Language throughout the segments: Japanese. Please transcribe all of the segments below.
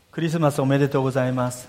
クリスマスおめでとうございます。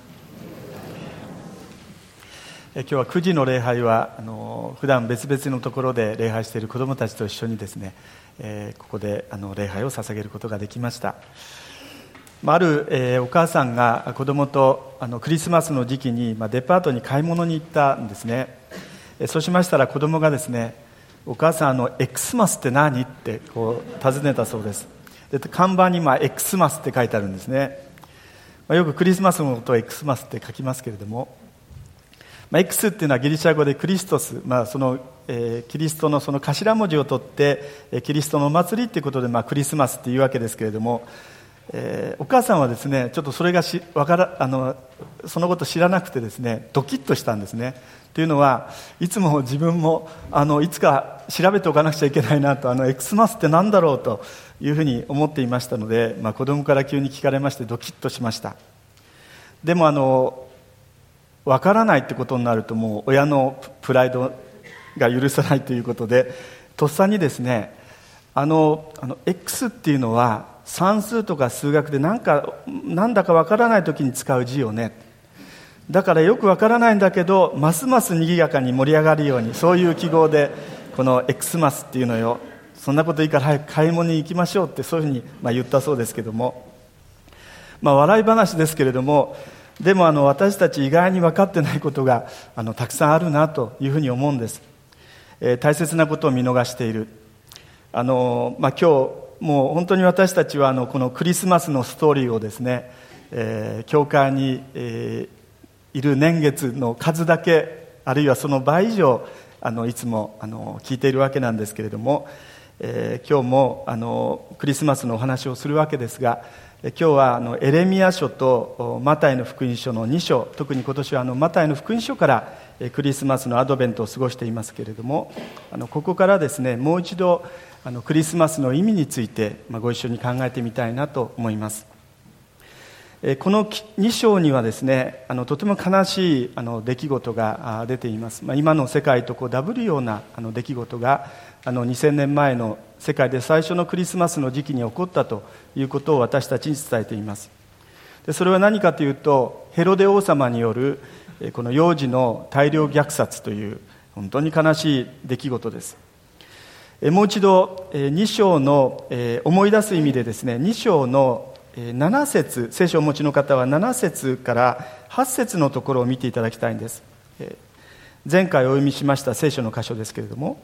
今日は9時の礼拝は普段別々のところで礼拝している子どもたちと一緒にですね、ここで礼拝を捧げることができました。ある、お母さんが子どもとクリスマスの時期に、デパートに買い物に行ったんですね。そうしましたら子どもがですね、お母さんエクスマスって何ってこう尋ねたそうです。で看板にエクスマスって書いてあるんですね。よくクリスマスのことをエクスマスって書きますけれども、エクスっていうのはギリシャ語でクリストス、キリストのその頭文字を取ってキリストのお祭りっていうことで、クリスマスっていうわけですけれども、お母さんはですね、ちょっとそれがそのこと知らなくてですね、ドキッとしたんですね。というのはいつも自分もいつか調べておかなくちゃいけないなと、エクスマスって何だろうというふうに思っていましたので、子供から急に聞かれましてドキッとしました。でも分からないってことになると、もう親のプライドが許さないということで、とっさにですね、X っていうのは算数とか数学でなんだか分からない時に使う字よね。だからよく分からないんだけどますます賑やかに盛り上がるように、そういう記号でこの X マスっていうのよ、そんなこといいから早く買い物に行きましょうって、そういうふうに言ったそうですけども、笑い話ですけれども、でも私たち意外に分かってないことがたくさんあるなというふうに思うんです。大切なことを見逃している。今日もう本当に私たちはこのクリスマスのストーリーをですね、教会に、いる年月の数だけ、あるいはその倍以上いつも聞いているわけなんですけれども、今日もクリスマスのお話をするわけですが、今日はエレミヤ書とマタイの福音書の2章、特に今年はマタイの福音書からクリスマスのアドベントを過ごしていますけれども、ここからですね、もう一度クリスマスの意味についてご一緒に考えてみたいなと思います。この2章にはですね、とても悲しい出来事が出ています。今の世界とダブるような出来事が2000年前の世界で最初のクリスマスの時期に起こったということを私たちに伝えています。でそれは何かというと、ヘロデ王様によるこの幼児の大量虐殺という本当に悲しい出来事です。もう一度2章の思い出す意味でですね、2章の7節、聖書をお持ちの方は7節から8節のところを見ていただきたいんです。前回お読みしました聖書の箇所ですけれども、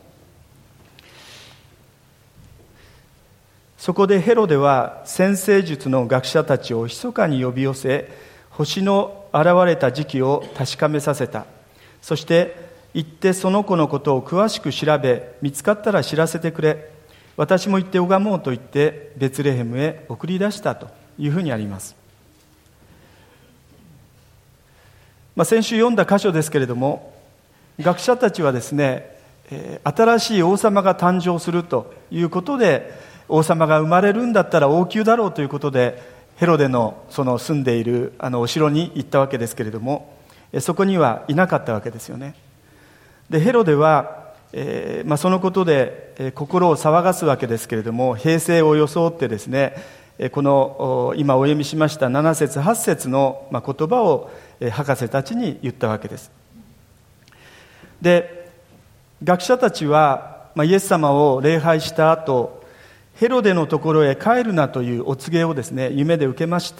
そこでヘロデは占星術の学者たちを密かに呼び寄せ、星の現れた時期を確かめさせた。そして行ってその子のことを詳しく調べ、見つかったら知らせてくれ、私も行って拝もうと言ってベツレヘムへ送り出したというふうにあります。先週読んだ箇所ですけれども、学者たちはですね、新しい王様が誕生するということで、王様が生まれるんだったら王宮だろうということで、ヘロデのその住んでいるお城に行ったわけですけれども、そこにはいなかったわけですよね。でヘロデはそのことで心を騒がすわけですけれども、平静を装ってですね、この今お読みしました7節8節の言葉を博士たちに言ったわけです。で学者たちはイエス様を礼拝した後、ヘロデのところへ帰るなというお告げをですね、夢で受けまして、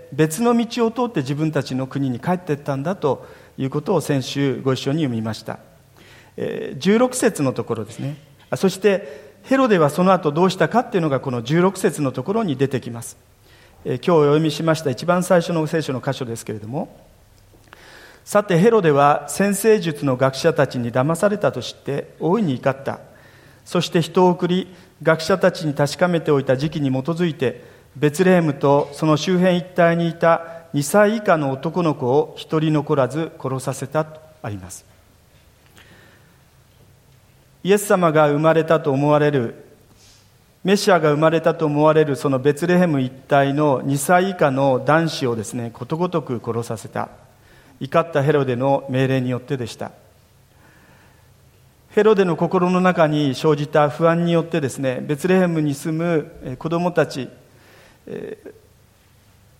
別の道を通って自分たちの国に帰っていったんだということを先週ご一緒に読みました。16節のところですね。そしてヘロデはその後どうしたかっていうのがこの16節のところに出てきます。今日お読みしました一番最初の聖書の箇所ですけれども、さてヘロデは占星術の学者たちに騙されたと知って大いに怒った。そして人を送り、学者たちに確かめておいた時期に基づいてベツレヘムとその周辺一帯にいた2歳以下の男の子を一人残らず殺させたとあります。イエス様が生まれたと思われる、メシアが生まれたと思われるそのベツレヘム一帯の2歳以下の男子をですね、ことごとく殺させた。怒ったヘロデの命令によってでした。ヘロデの心の中に生じた不安によってですね、ベツレヘムに住む子どもたち、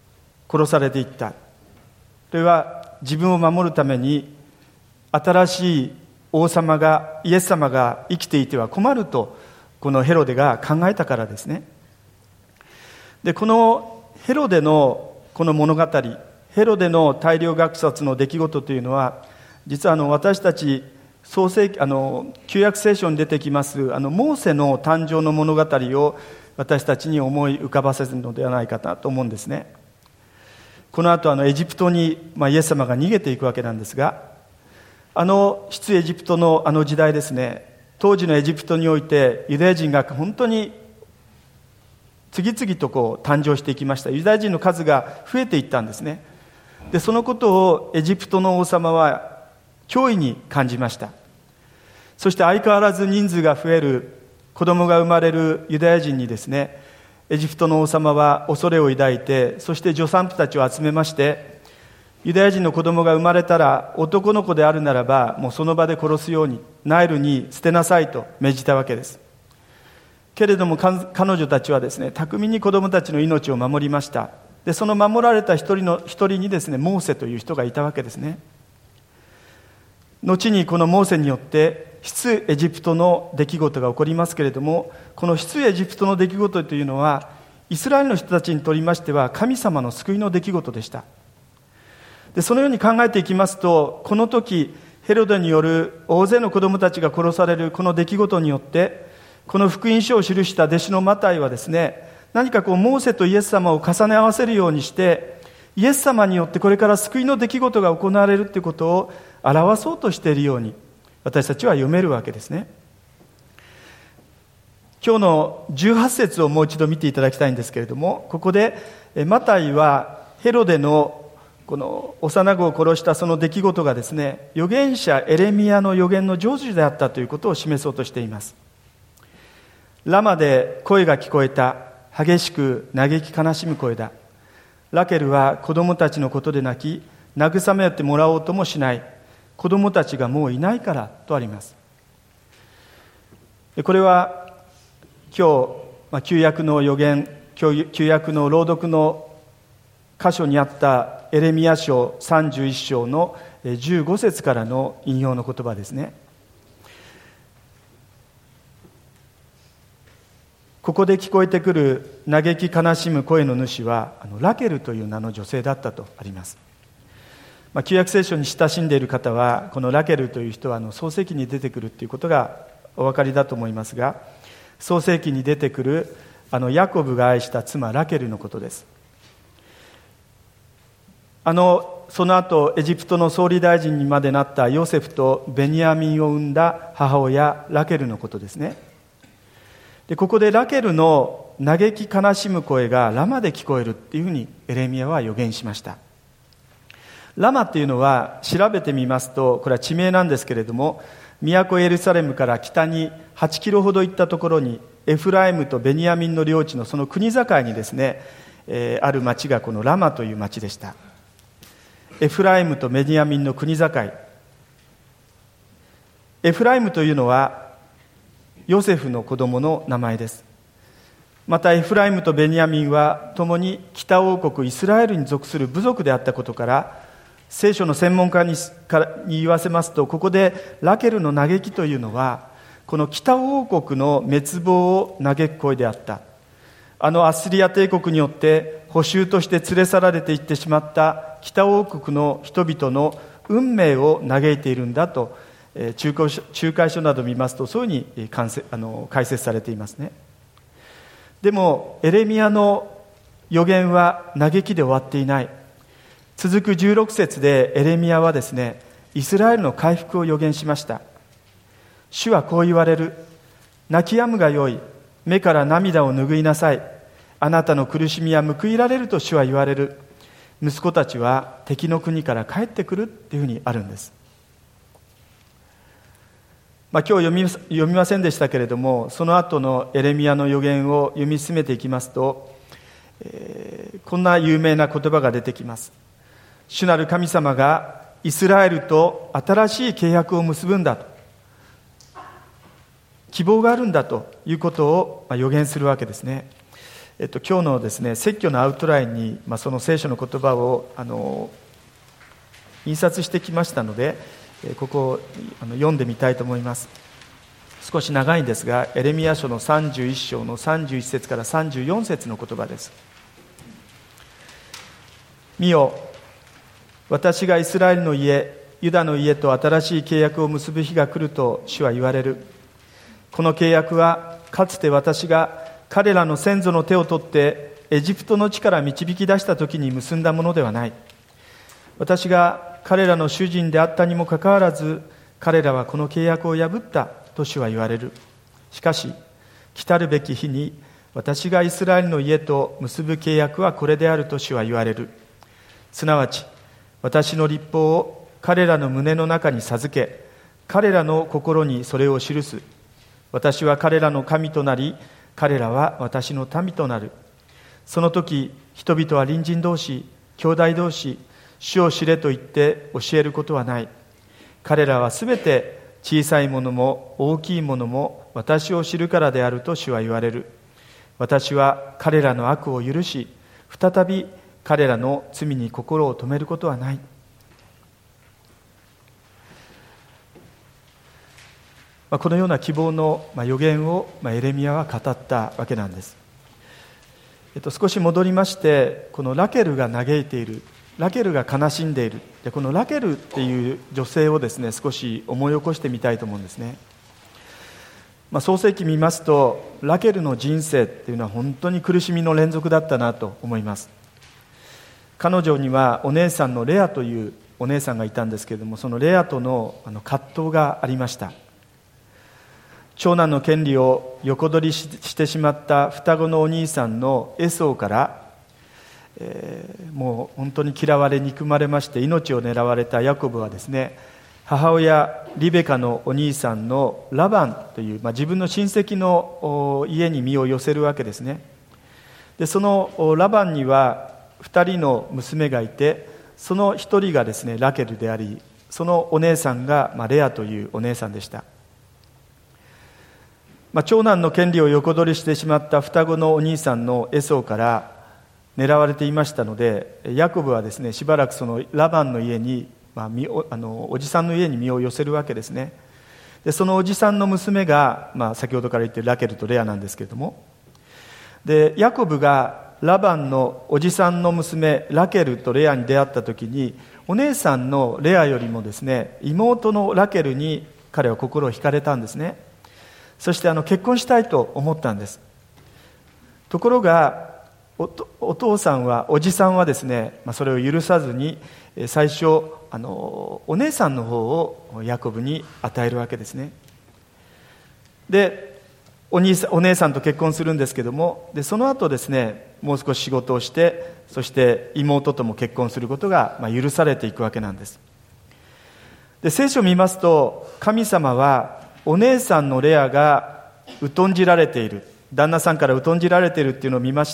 殺されていった。それは自分を守るために新しい王様が、イエス様が生きていては困ると、このヘロデが考えたからですね。で、このヘロデのこの物語、ヘロデの大量虐殺の出来事というのは、実は私たち旧約聖書に出てきますモーセの誕生の物語を私たちに思い浮かばせるのではないかなと思うんですね。この後エジプトに、イエス様が逃げていくわけなんですが、出エジプトの時代ですね、当時のエジプトにおいてユダヤ人が本当に次々と誕生していきました。ユダヤ人の数が増えていったんですね。で、そのことをエジプトの王様は脅威に感じました。そして相変わらず人数が増える、子供が生まれるユダヤ人にですね、エジプトの王様は恐れを抱いて、そして助産婦たちを集めまして、ユダヤ人の子供が生まれたら男の子であるならばもうその場で殺すようにナイルに捨てなさいと命じたわけです。けれども彼女たちはですね、巧みに子供たちの命を守りました。で、その守られた一人にですね、モーセという人がいたわけですね。後にこのモーセによって出エジプトの出来事が起こりますけれども、この出エジプトの出来事というのはイスラエルの人たちにとりましては神様の救いの出来事でした。で、そのように考えていきますと、この時ヘロデによる大勢の子供たちが殺されるこの出来事によって、この福音書を記した弟子のマタイはですね、何かモーセとイエス様を重ね合わせるようにして、イエス様によってこれから救いの出来事が行われるということを表そうとしているように私たちは読めるわけですね。今日の18節をもう一度見ていただきたいんですけれども、ここでマタイはヘロデのこの幼子を殺したその出来事がですね、預言者エレミヤの預言の成就であったということを示そうとしています。ラマで声が聞こえた、激しく嘆き悲しむ声だ。ラケルは子供たちのことで泣き、慰めてもらおうともしない。子供たちがもういないからとあります。これは今日、旧約の預言、旧約の朗読の箇所にあったエレミヤ書31章の15節からの引用の言葉ですね。ここで聞こえてくる嘆き悲しむ声の主はラケルという名の女性だったとあります。旧約聖書に親しんでいる方はこのラケルという人は創世記に出てくるということがお分かりだと思いますが、創世記に出てくるヤコブが愛した妻ラケルのことです。その後エジプトの総理大臣にまでなったヨセフとベニヤミンを産んだ母親ラケルのことですね。で、ここでラケルの嘆き悲しむ声がラマで聞こえるっていうふうにエレミヤは予言しました。ラマっていうのは調べてみますと、これは地名なんですけれども、都エルサレムから北に8キロほど行ったところにエフライムとベニヤミンの領地のその国境にですね、ある町がこのラマという町でした。エフライムとベニヤミンの国境。エフライムというのはヨセフの子供の名前です。またエフライムとベニヤミンは共に北王国イスラエルに属する部族であったことから、聖書の専門家に言わせますと、ここでラケルの嘆きというのはこの北王国の滅亡を嘆く声であった。アッシリア帝国によって捕囚として連れ去られていってしまった北王国の人々の運命を嘆いているんだと、仲介書などを見ますとそういうふうに解説されていますね。でもエレミヤの預言は嘆きで終わっていない。続く16節でエレミヤはですね、イスラエルの回復を預言しました。主はこう言われる。泣き止むがよい。目から涙を拭いなさい。あなたの苦しみは報いられると主は言われる。息子たちは敵の国から帰ってくるっていうふうにあるんです。今日読みませんでしたけれども、その後のエレミヤの預言を読み進めていきますと、こんな有名な言葉が出てきます。主なる神様がイスラエルと新しい契約を結ぶんだと、希望があるんだということを予言するわけですね。 今日のですね、説教のアウトラインに、その聖書の言葉を印刷してきましたので、ここを読んでみたいと思います。少し長いんですが、エレミヤ書の31章の31節から34節の言葉です。見よ、私がイスラエルの家、ユダの家と新しい契約を結ぶ日が来ると主は言われる。この契約はかつて私が彼らの先祖の手を取ってエジプトの地から導き出した時に結んだものではない。私が彼らの主人であったにもかかわらず、彼らはこの契約を破ったと主は言われる。しかし来たるべき日に私がイスラエルの家と結ぶ契約はこれであると主は言われる。すなわち私の律法を彼らの胸の中に授け、彼らの心にそれを記す。私は彼らの神となり、彼らは私の民となる。その時、人々は隣人同士、兄弟同士、主を知れと言って教えることはない。彼らはすべて小さいものも大きいものも私を知るからであると主は言われる。私は彼らの悪を許し、再び彼らの罪に心を留めることはない。このような希望の予言をエレミヤは語ったわけなんです。少し戻りまして、このラケルが嘆いている、ラケルが悲しんでいる、このラケルっていう女性をですね、少し思い起こしてみたいと思うんですね。創世記見ますと、ラケルの人生っていうのは本当に苦しみの連続だったなと思います。彼女にはお姉さんのレアというお姉さんがいたんですけれども、そのレアとの葛藤がありました。長男の権利を横取りしてしまった双子のお兄さんのエソーから、もう本当に嫌われ憎まれまして命を狙われたヤコブはですね、母親リベカのお兄さんのラバンという、自分の親戚の家に身を寄せるわけですね。でそのラバンには2人の娘がいて、その1人がですねラケルであり、そのお姉さんがレアというお姉さんでした。長男の権利を横取りしてしまった双子のお兄さんのエソーから狙われていましたので、ヤコブはですねしばらくそのラバンの家に、おじさんの家に身を寄せるわけですね。でそのおじさんの娘が、先ほどから言っているラケルとレアなんですけれども、でヤコブがラバンのおじさんの娘ラケルとレアに出会った時に、お姉さんのレアよりもですね妹のラケルに彼は心を惹かれたんですね。そして結婚したいと思ったんです。ところがお父さんは、おじさんはですね、それを許さずに最初お姉さんの方をヤコブに与えるわけですね。でお姉さんと結婚するんですけども、でその後ですねもう少し仕事をして、そして妹とも結婚することが許されていくわけなんです。で聖書を見ますと、神様はお姉さんのレアが疎んじられている、旦那さんから疎んじられているっていうのを見まして、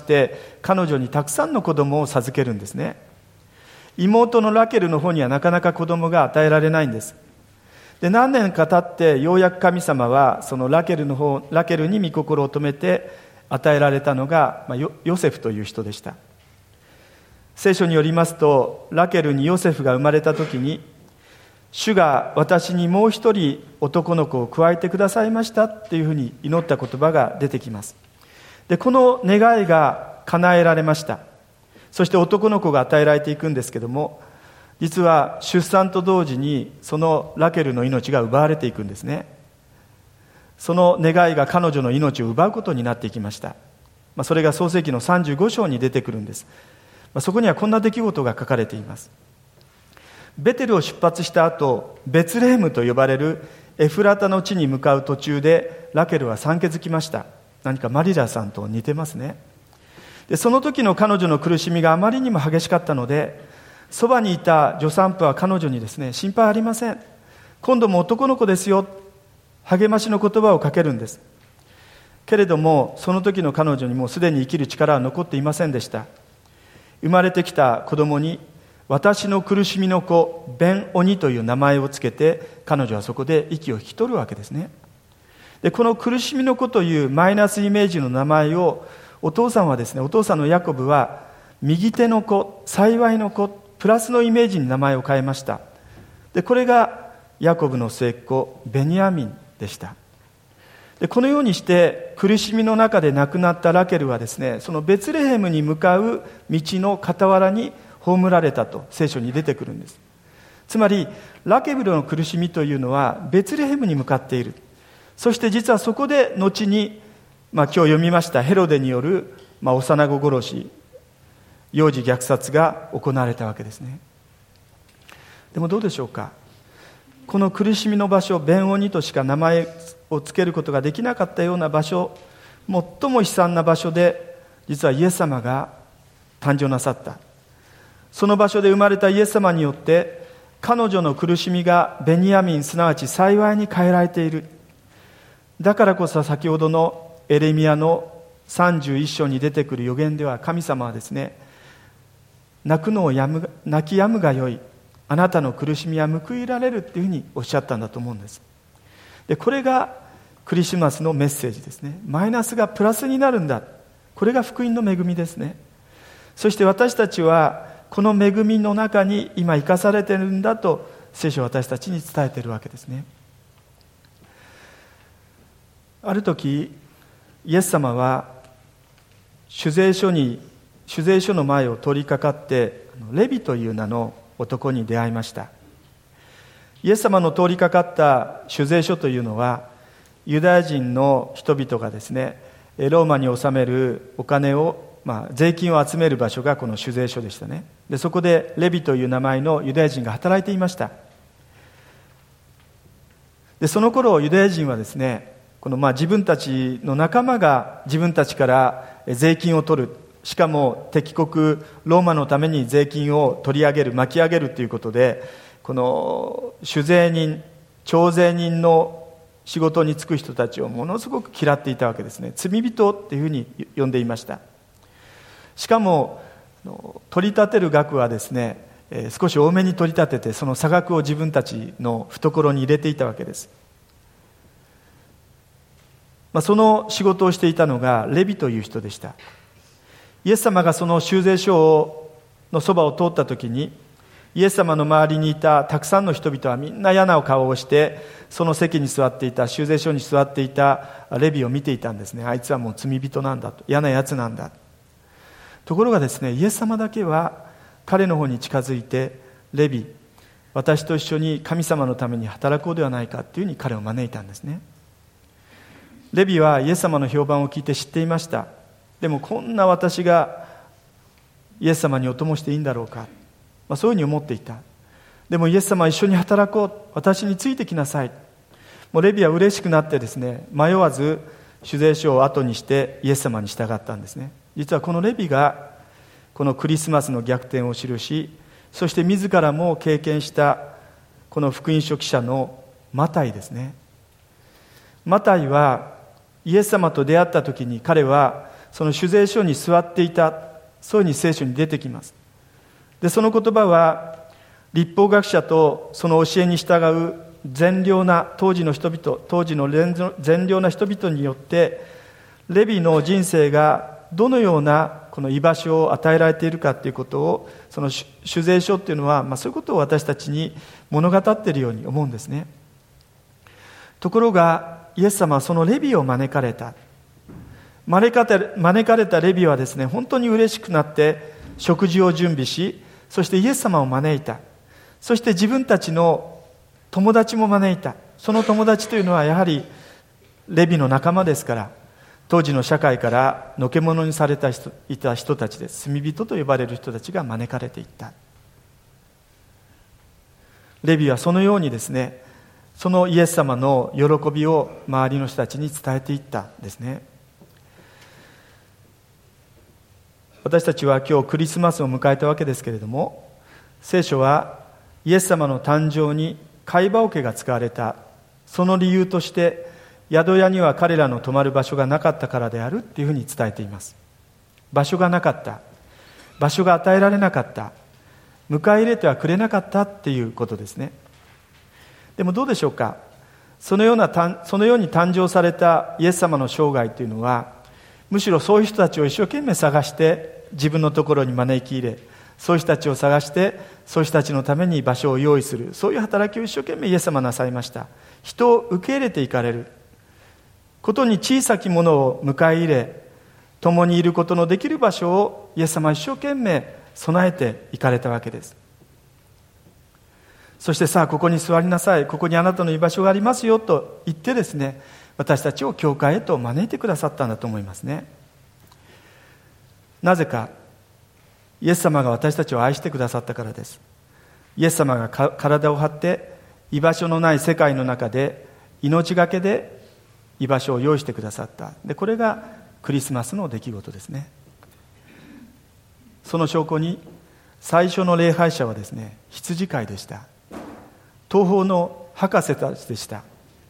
彼女にたくさんの子供を授けるんですね。妹のラケルの方にはなかなか子供が与えられないんです。で何年か経ってようやく神様はそのラケルに御心を留めて与えられたのが、ヨセフという人でした。聖書によりますと、ラケルにヨセフが生まれた時に、主が私にもう一人男の子を加えてくださいましたっていうふうに祈った言葉が出てきます。でこの願いが叶えられました。そして男の子が与えられていくんですけども、実は出産と同時にそのラケルの命が奪われていくんですね。その願いが彼女の命を奪うことになっていきました。それが創世記の35章に出てくるんです。そこにはこんな出来事が書かれています。ベテルを出発した後、ベツレヘムと呼ばれるエフラタの地に向かう途中でラケルは産気づきました。何かマリラさんと似てますね。でその時の彼女の苦しみがあまりにも激しかったので、そばにいた助産婦は彼女にですね、心配ありません、今度も男の子ですよ、励ましの言葉をかけるんです。けれどもその時の彼女にもすでに生きる力は残っていませんでした。生まれてきた子供に私の苦しみの子ベンオニという名前をつけて、彼女はそこで息を引き取るわけですね。でこの苦しみの子というマイナスイメージの名前をお父さんはですね、お父さんのヤコブは右手の子、幸いの子、プラスのイメージに名前を変えました。でこれがヤコブの末っ子ベニヤミンでした。でこのようにして苦しみの中で亡くなったラケルはですね、そのベツレヘムに向かう道の傍らに葬られたと聖書に出てくるんです。つまりラケルの苦しみというのはベツレヘムに向かっている。そして実はそこで後に、今日読みましたヘロデによる、幼子殺し、幼児虐殺が行われたわけですね。でもどうでしょうか。この苦しみの場所、ベンオニとしか名前をつけることができなかったような場所、最も悲惨な場所で実はイエス様が誕生なさった。その場所で生まれたイエス様によって彼女の苦しみがベニヤミン、すなわち幸いに変えられている。だからこそ先ほどのエレミヤの31章に出てくる預言では、神様はですね、泣き止むがよい、あなたの苦しみは報いられるっていうふうにおっしゃったんだと思うんです。でこれがクリスマスのメッセージですね。マイナスがプラスになるんだ、これが福音の恵みですね。そして私たちはこの恵みの中に今生かされているんだと聖書は私たちに伝えているわけですね。ある時イエス様は主税所の前を通りかかってレビという名の男に出会いました。イエス様の通りかかった主税所というのはユダヤ人の人々がですね、ローマに納めるお金を、税金を集める場所がこの主税所でしたね。でそこでレビという名前のユダヤ人が働いていました。でその頃ユダヤ人はですね、この自分たちの仲間が自分たちから税金を取る、しかも敵国ローマのために税金を取り上げる、巻き上げるということで、この主税人、徴税人の仕事に就く人たちをものすごく嫌っていたわけですね。罪人っていうふうに呼んでいました。しかも取り立てる額はですね、少し多めに取り立てて、その差額を自分たちの懐に入れていたわけです。その仕事をしていたのがレビという人でした。イエス様がその修税所のそばを通った時に、イエス様の周りにいたたくさんの人々はみんな嫌な顔をして、その席に座っていた、修税所に座っていたレビを見ていたんですね。あいつはもう罪人なんだと、嫌なやつなんだ。ところがですね、イエス様だけは彼の方に近づいて、レビ、私と一緒に神様のために働こうではないかというふうに彼を招いたんですね。レビはイエス様の評判を聞いて知っていました。でもこんな私がイエス様にお供していいんだろうか、そういうふうに思っていた。でもイエス様は一緒に働こう、私についてきなさい。もうレビは嬉しくなってですね、迷わず主税所を後にしてイエス様に従ったんですね。実はこのレビがこのクリスマスの逆転を記し、そして自らも経験したこの福音書記者のマタイですね。マタイはイエス様と出会った時に、彼はその主税所に座っていた、そういうふうに聖書に出てきます。でその言葉は律法学者とその教えに従う善良な当時の善良な人々によって、レビの人生がどのようなこの居場所を与えられているかということを、その主税書っていうのは、そういうことを私たちに物語っているように思うんですね。ところがイエス様はそのレビを招かれたレビはですね、本当に嬉しくなって食事を準備し、そしてイエス様を招いた。そして自分たちの友達も招いた。その友達というのはやはりレビの仲間ですから、当時の社会からのけ者にされいた人たちです。罪人と呼ばれる人たちが招かれていった。レビはそのようにですね、そのイエス様の喜びを周りの人たちに伝えていったんですね。私たちは今日クリスマスを迎えたわけですけれども、聖書はイエス様の誕生に貝羽桶が使われた、その理由として宿屋には彼らの泊まる場所がなかったからであるというふうに伝えています。場所がなかった、場所が与えられなかった、迎え入れてはくれなかったっていうことですね。でもどうでしょうか。そのように誕生されたイエス様の生涯というのは、 むしろそういう人たちを一生懸命探して自分のところに招き入れ、そういう人たちを探してそういう人たちのために場所を用意する、そういう働きを一生懸命イエス様なさいました。人を受け入れていかれることに小さきものを迎え入れ、共にいることのできる場所をイエス様は一生懸命備えていかれたわけです。そしてさあここに座りなさい、ここにあなたの居場所がありますよと言ってですね、私たちを教会へと招いてくださったんだと思いますね。なぜか、イエス様が私たちを愛してくださったからです。イエス様が体を張って居場所のない世界の中で命がけで居場所を用意してくださった。で、これがクリスマスの出来事ですね。その証拠に最初の礼拝者はですね、羊飼いでした。東方の博士たちでした。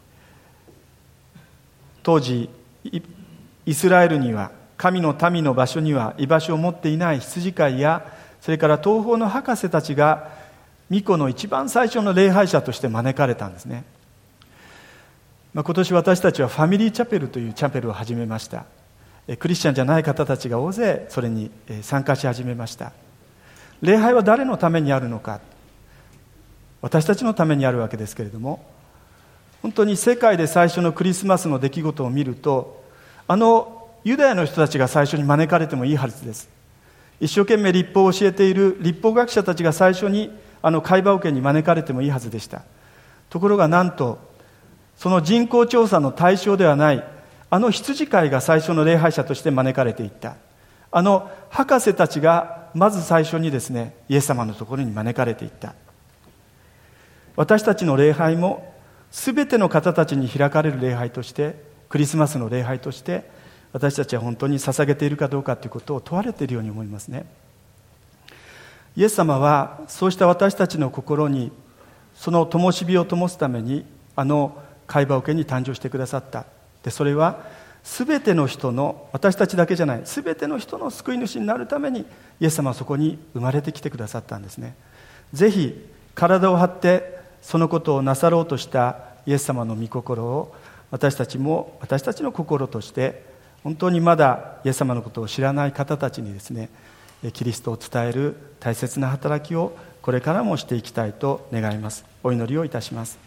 当時イスラエルには、神の民の場所には居場所を持っていない羊飼いや、それから東方の博士たちが御子の一番最初の礼拝者として招かれたんですね。今年私たちはファミリーチャペルというチャペルを始めました。クリスチャンじゃない方たちが大勢それに参加し始めました。礼拝は誰のためにあるのか、私たちのためにあるわけですけれども、本当に世界で最初のクリスマスの出来事を見ると、ユダヤの人たちが最初に招かれてもいいはずです。一生懸命律法を教えている律法学者たちが最初に会話受けに招かれてもいいはずでした。ところがなんとその人口調査の対象ではない羊飼いが最初の礼拝者として招かれていった。博士たちがまず最初にですね、イエス様のところに招かれていった。私たちの礼拝もすべての方たちに開かれる礼拝として、クリスマスの礼拝として私たちは本当に捧げているかどうかということを問われているように思いますね。イエス様はそうした私たちの心にその灯火を灯すために会話受けに誕生してくださった。で、それはすべての人の、私たちだけじゃない、すべての人の救い主になるためにイエス様はそこに生まれてきてくださったんですね。ぜひ体を張ってそのことをなさろうとしたイエス様の御心を私たちも私たちの心として、本当にまだイエス様のことを知らない方たちにですね、キリストを伝える大切な働きをこれからもしていきたいと願います。お祈りをいたします。